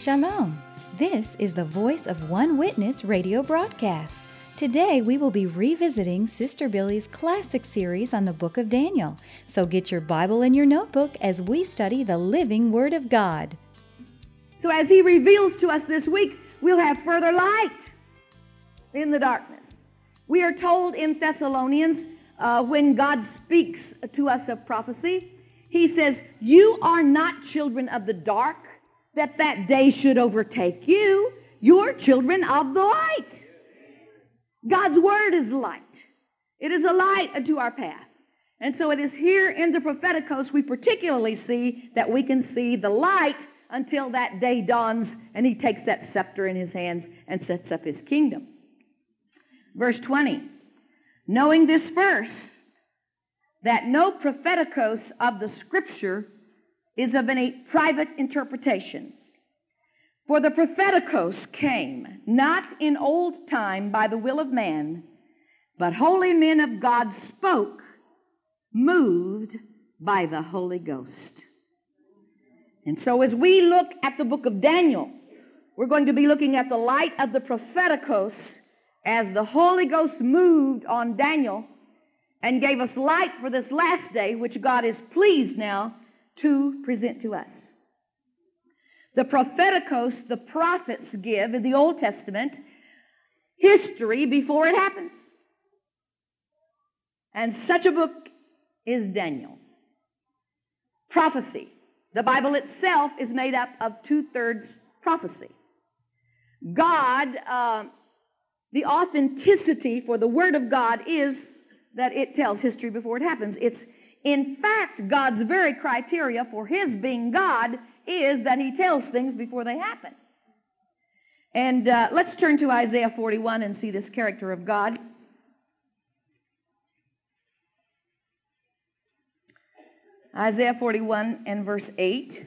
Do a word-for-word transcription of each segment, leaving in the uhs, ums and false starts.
Shalom. This is the Voice of One Witness radio broadcast. Today we will be revisiting Sister Billie's classic series on the book of Daniel. So get your Bible and your notebook as we study the living Word of God. So as he reveals to us this week, we'll have further light in the darkness. We are told in Thessalonians, uh, when God speaks to us of prophecy, he says, "You are not children of the dark, that that day should overtake you. You're children of the light." God's Word is light. It is a light unto our path. And so it is here in the Propheticos we particularly see that we can see the light until that day dawns and he takes that scepter in his hands and sets up his kingdom. Verse twenty, knowing this first, that no Propheticos of the Scripture is of any private interpretation. For the Propheticos came not in old time by the will of man, but holy men of God spoke, moved by the Holy Ghost. And so as we look at the book of Daniel, we're going to be looking at the light of the Propheticos as the Holy Ghost moved on Daniel and gave us light for this last day, which God is pleased now to present to us. The Propheticos, the prophets give in the Old Testament history before it happens. And such a book is Daniel. Prophecy. The Bible itself is made up of two-thirds prophecy. God, uh, the authenticity for the Word of God is that it tells history before it happens. It's, in fact, God's very criteria for His being God is that He tells things before they happen. And uh, let's turn to Isaiah forty-one and see this character of God. Isaiah forty-one and verse eight.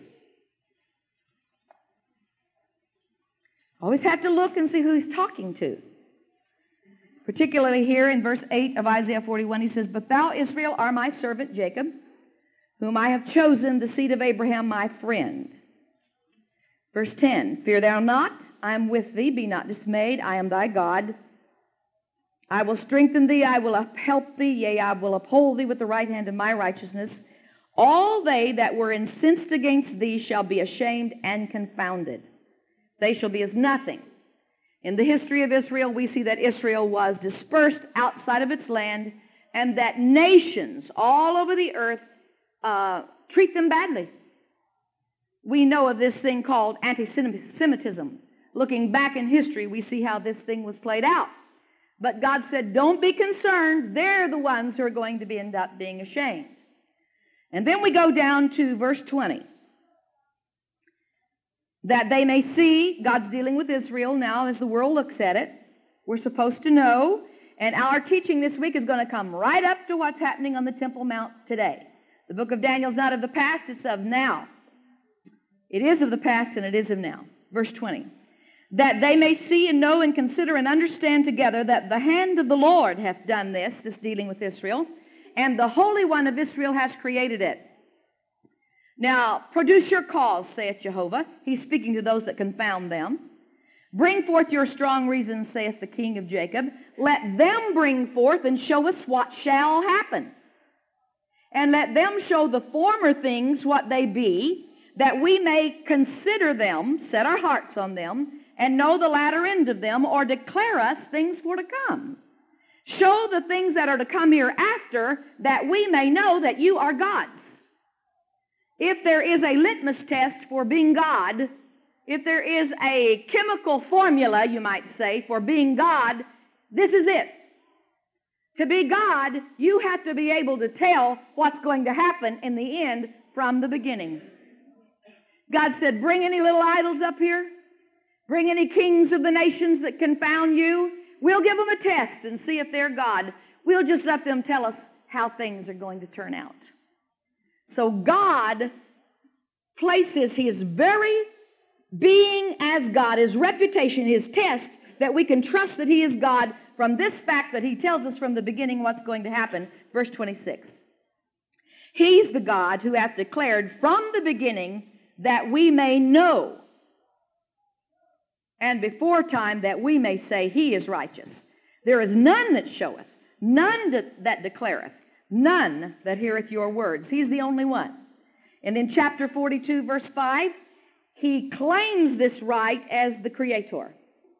Always have to look and see who he's talking to. Particularly here in verse eight of Isaiah forty-one, he says, "But thou, Israel, art my servant Jacob, whom I have chosen, the seed of Abraham, my friend." Verse ten, "Fear thou not, I am with thee, be not dismayed, I am thy God. I will strengthen thee, I will help thee, yea, I will uphold thee with the right hand of my righteousness. All they that were incensed against thee shall be ashamed and confounded. They shall be as nothing." In the history of Israel, we see that Israel was dispersed outside of its land and that nations all over the earth uh, treat them badly. We know of this thing called anti-Semitism. Looking back in history, we see how this thing was played out. But God said, don't be concerned. They're the ones who are going to be, end up being ashamed. And then we go down to verse twenty. That they may see, God's dealing with Israel now as the world looks at it. We're supposed to know. And our teaching this week is going to come right up to what's happening on the Temple Mount today. The book of Daniel is not of the past, it's of now. It is of the past and it is of now. Verse twenty. That they may see and know and consider and understand together that the hand of the Lord hath done this, this dealing with Israel, and the Holy One of Israel has created it. Now, produce your cause, saith Jehovah. He's speaking to those that confound them. Bring forth your strong reasons, saith the King of Jacob. Let them bring forth and show us what shall happen. And let them show the former things what they be, that we may consider them, set our hearts on them, and know the latter end of them, or declare us things for to come. Show the things that are to come hereafter, that we may know that you are God's. If there is a litmus test for being God, if there is a chemical formula, you might say, for being God, this is it. To be God, you have to be able to tell what's going to happen in the end from the beginning. God said, bring any little idols up here. Bring any kings of the nations that confound you. We'll give them a test and see if they're God. We'll just let them tell us how things are going to turn out. So God places His very being as God, His reputation, His test, that we can trust that He is God from this fact that He tells us from the beginning what's going to happen. Verse twenty-six. He's the God who hath declared from the beginning that we may know and before time, that we may say he is righteous. There is none that showeth, none that, that declareth, none that heareth your words. He's the only one. And in chapter forty-two, verse five, he claims this right as the Creator.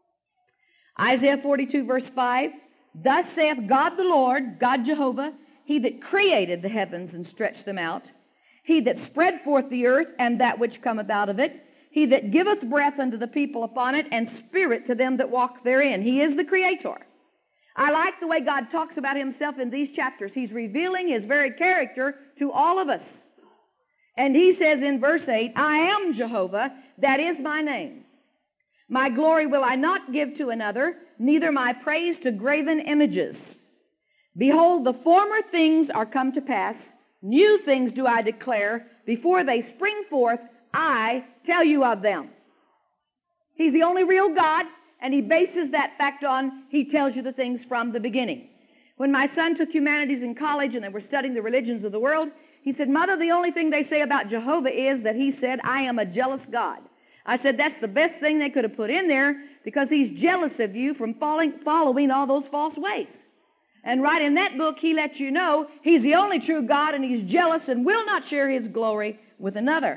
Isaiah forty-two, verse five, thus saith God the Lord, God Jehovah, he that created the heavens and stretched them out, he that spread forth the earth and that which cometh out of it, he that giveth breath unto the people upon it, and spirit to them that walk therein. He is the Creator. I like the way God talks about himself in these chapters. He's revealing his very character to all of us. And he says in verse eight, I am Jehovah, that is my name. My glory will I not give to another, neither my praise to graven images. Behold, the former things are come to pass, new things do I declare, before they spring forth, I tell you of them. He's the only real God, and he bases that fact on, he tells you the things from the beginning. When my son took humanities in college and they were studying the religions of the world, he said, Mother, the only thing they say about Jehovah is that he said, I am a jealous God. I said, that's the best thing they could have put in there, because he's jealous of you from following, following all those false ways. And right in that book, he lets you know he's the only true God, and he's jealous and will not share his glory with another.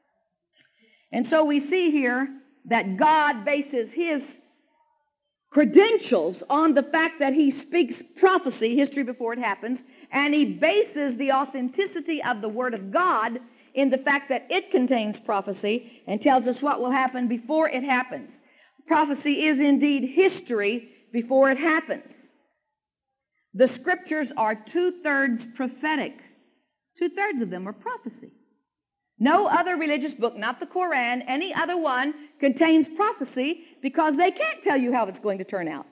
And so we see here that God bases his credentials on the fact that he speaks prophecy, history before it happens, and he bases the authenticity of the Word of God in the fact that it contains prophecy and tells us what will happen before it happens. Prophecy is indeed history before it happens. The Scriptures are two-thirds prophetic. Two-thirds of them are prophecy. No other religious book, not the Koran, any other one, contains prophecy, because they can't tell you how it's going to turn out.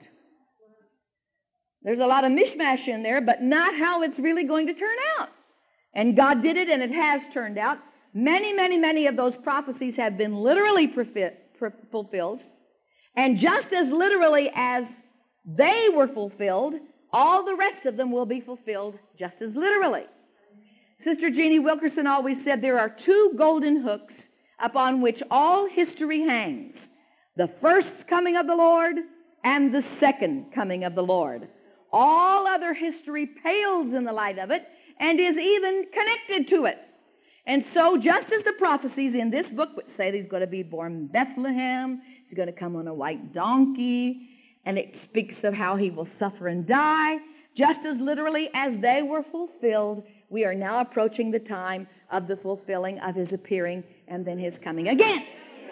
There's a lot of mishmash in there, but not how it's really going to turn out. And God did it, and it has turned out. Many, many, many of those prophecies have been literally profi- pro- fulfilled. And just as literally as they were fulfilled, all the rest of them will be fulfilled just as literally. Sister Jeannie Wilkerson always said there are two golden hooks upon which all history hangs. The first coming of the Lord and the second coming of the Lord. All other history pales in the light of it and is even connected to it. And so just as the prophecies in this book which say he's going to be born in Bethlehem, he's going to come on a white donkey, and it speaks of how he will suffer and die, just as literally as they were fulfilled, we are now approaching the time of the fulfilling of his appearing and then his coming again.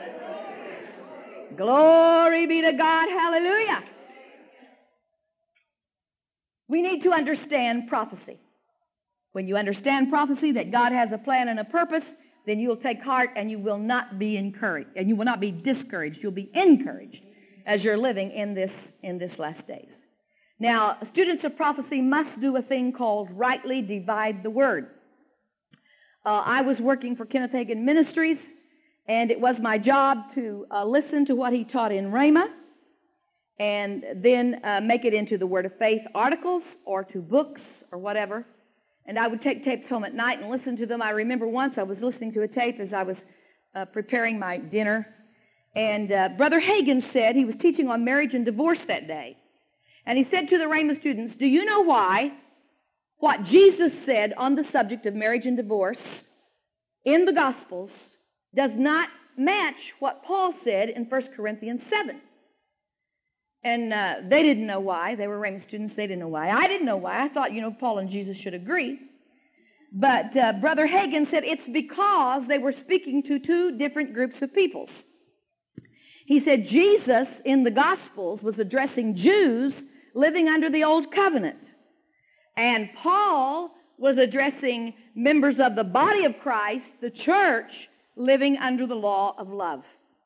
Glory be to God. Hallelujah. We need to understand prophecy. When you understand prophecy, that God has a plan and a purpose, then you'll take heart and you will not be encouraged, and you will not be discouraged. You'll be encouraged as you're living in this, in this last days. Now, students of prophecy must do a thing called rightly divide the word. Uh, I was working for Kenneth Hagin Ministries, and it was my job to uh, listen to what he taught in Rhema, and then uh, make it into the Word of Faith articles or to books or whatever. And I would take tapes home at night and listen to them. I remember once I was listening to a tape as I was uh, preparing my dinner, and uh, Brother Hagin said, he was teaching on marriage and divorce that day, and he said to the Rhema students, do you know why what Jesus said on the subject of marriage and divorce in the Gospels does not match what Paul said in First Corinthians seven? And uh, they didn't know why. They were Rhema students. They didn't know why. I didn't know why. I thought, you know, Paul and Jesus should agree. But uh, Brother Hagin said it's because they were speaking to two different groups of peoples. He said Jesus in the Gospels was addressing Jews living under the Old Covenant. And Paul was addressing members of the body of Christ, the church, living under the law of love.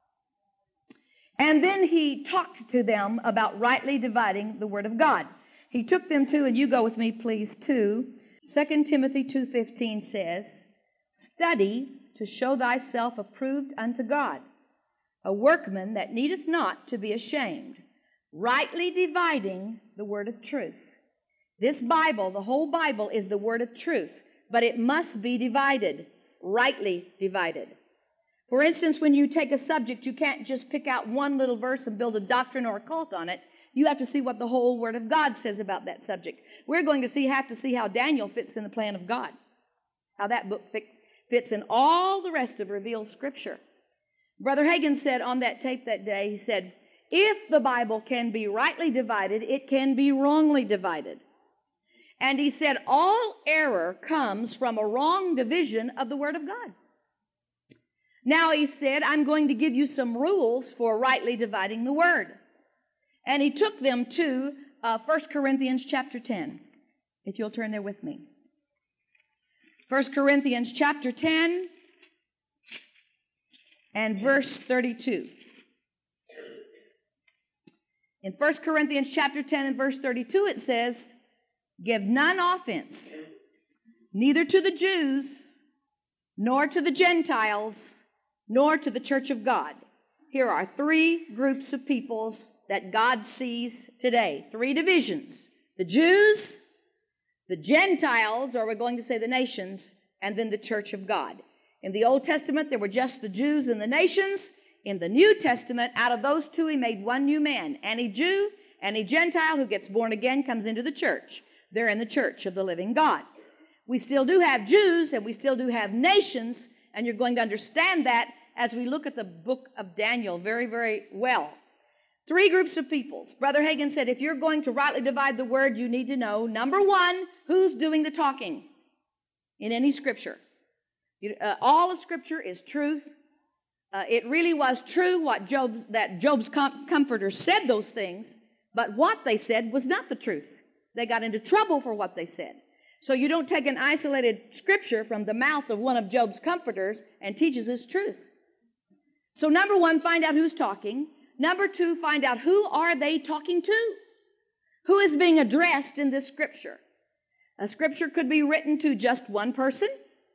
And then he talked to them about rightly dividing the Word of God. He took them to, and you go with me, please, to Second Timothy two fifteen says, study to show thyself approved unto God, a workman that needeth not to be ashamed, rightly dividing the word of truth. This Bible, the whole Bible, is the word of truth, but it must be divided, rightly divided. For instance, when you take a subject, you can't just pick out one little verse and build a doctrine or a cult on it. You have to see what the whole Word of God says about that subject. We're going to see, have to see how Daniel fits in the plan of God, how that book fits in all the rest of revealed Scripture. Brother Hagin said on that tape that day, he said, if the Bible can be rightly divided, it can be wrongly divided. And he said all error comes from a wrong division of the Word of God. Now he said, I'm going to give you some rules for rightly dividing the Word. And he took them to uh, First Corinthians chapter ten, if you'll turn there with me. First Corinthians chapter ten and verse thirty-two. In First Corinthians chapter ten and verse thirty-two it says, give none offense, neither to the Jews, nor to the Gentiles, nor to the church of God. Here are three groups of peoples that God sees today. Three divisions. The Jews, the Gentiles, or we're going to say the nations, and then the church of God. In the Old Testament, there were just the Jews and the nations. In the New Testament, out of those two, he made one new man. Any Jew, any Gentile who gets born again comes into the church. They're in the church of the living God. We still do have Jews, and we still do have nations, and you're going to understand that as we look at the book of Daniel very, very well. Three groups of peoples. Brother Hagin said, if you're going to rightly divide the Word, you need to know, number one, who's doing the talking in any Scripture. You, uh, all of Scripture is truth. Uh, it really was true what Job, that Job's com- comforter said those things, but what they said was not the truth. They got into trouble for what they said. So you don't take an isolated Scripture from the mouth of one of Job's comforters and teaches us truth. So number one, find out who's talking. Number two, find out who are they talking to? Who is being addressed in this Scripture? A Scripture could be written to just one person.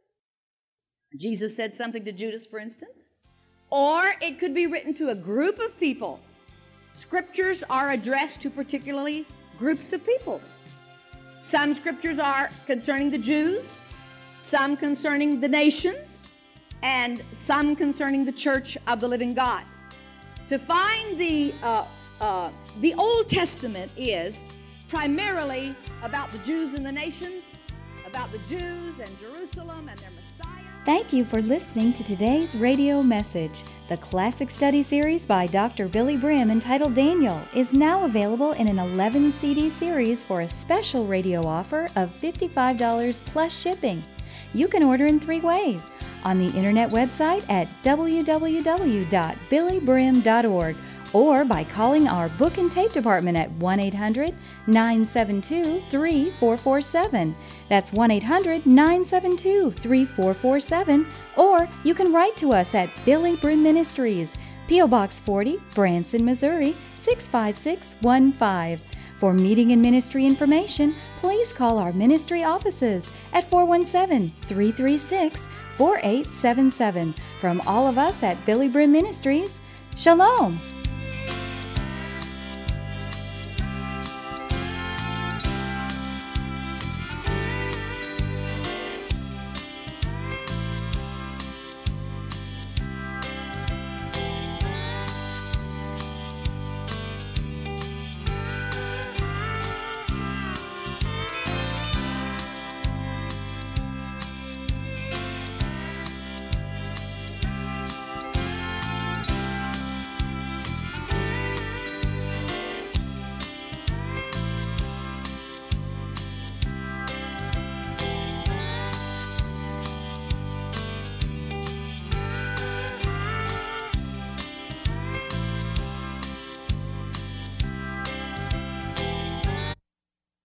Jesus said something to Judas, for instance. Or it could be written to a group of people. Scriptures are addressed to particularly groups of peoples. Some Scriptures are concerning the Jews, some concerning the nations, and some concerning the church of the living God. To find the, uh, uh, the Old Testament is primarily about the Jews and the nations, about the Jews and Jerusalem and their Messiah. Thank you for listening to today's radio message. The Classic Study Series by Doctor Billy Brim entitled Daniel is now available in an eleven C D series for a special radio offer of fifty-five dollars plus shipping. You can order in three ways: on the internet website at w w w dot billy brim dot org or by calling our book and tape department at one eight hundred nine seven two three four four seven. That's one eight hundred nine seven two three four four seven. Or you can write to us at Billy Brim Ministries, P O Box forty, Branson, Missouri six five six one five. For meeting and ministry information, please call our ministry offices at four one seven three three six four eight seven seven. From all of us at Billy Brim Ministries, Shalom!